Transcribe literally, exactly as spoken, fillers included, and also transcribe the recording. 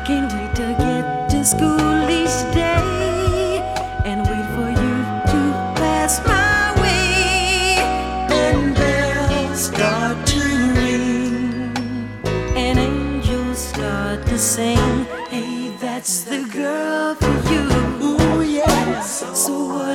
Can't wait to get to school each day and wait for you to pass my way. And bells start to ring, And angels start to sing. Hey, that's the girl for you. ooh yes. So what